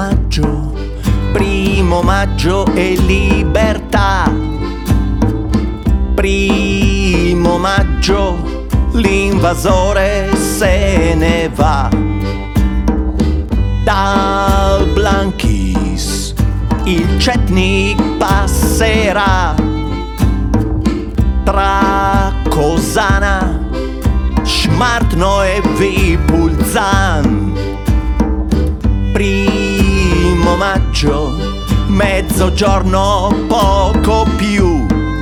primo maggio e libertà. Primo maggio, l'invasore se ne va. Dal Blanchis il Cetnik passerà. Tra Cosana, Smartno e Vipulzan. Primo maggio, mezzogiorno poco più.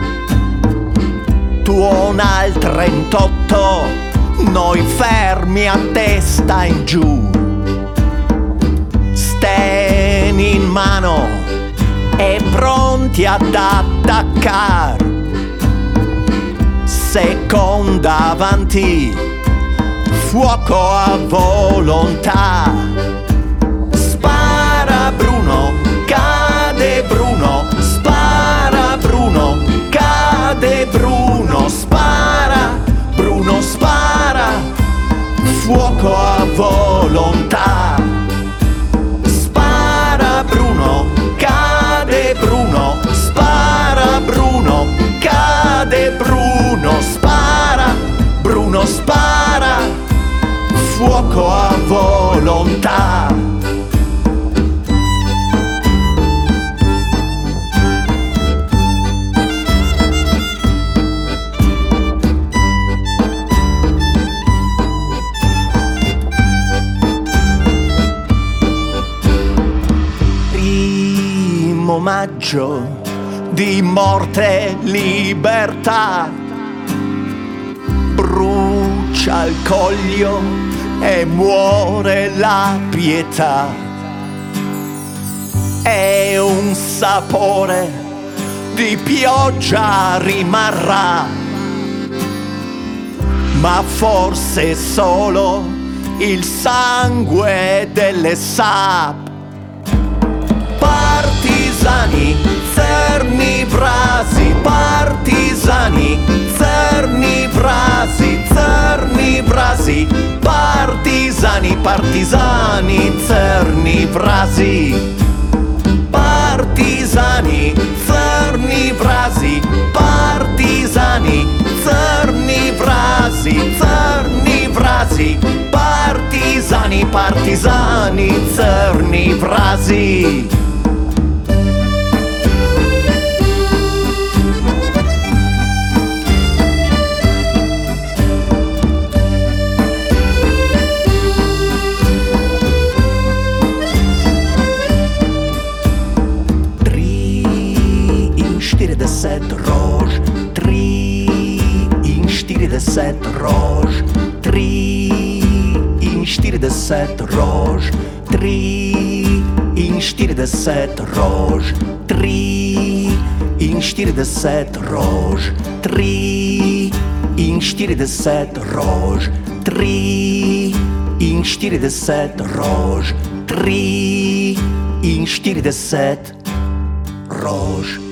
Tuona il 38, noi fermi a testa in giù. Sten in mano e pronti ad attaccare. Seconda avanti, fuoco a volontà. Spara Bruno, cade Bruno. Spara Bruno, cade Bruno. Spara Bruno, spara. Fuoco a volontà. Spara Bruno, cade Bruno. Spara Bruno, cade Bruno. Spara Bruno, spara. Fuoco a volontà. Primo maggio di morte e libertà. Brucia il Coglio e muore la pietà. E un sapore di pioggia rimarrà, ma forse solo il sangue delle SAP. Partigiani, Cernivrasi, partigiani, Cernivrasi, Cernivrasi, partigiani, partigiani, Cernivrasi, partigiani, Cernivrasi, partigiani, Cernivrasi, Cernivrasi, partigiani, partigiani, Cernivrasi. De set roos, 3 instiri de set roos, 3 instiri de set roos, 3 instiri de set roos, 3 instiri de set roos, 3 instiri de set roos, 3 instiri de set roos, 3 instiri de set roos.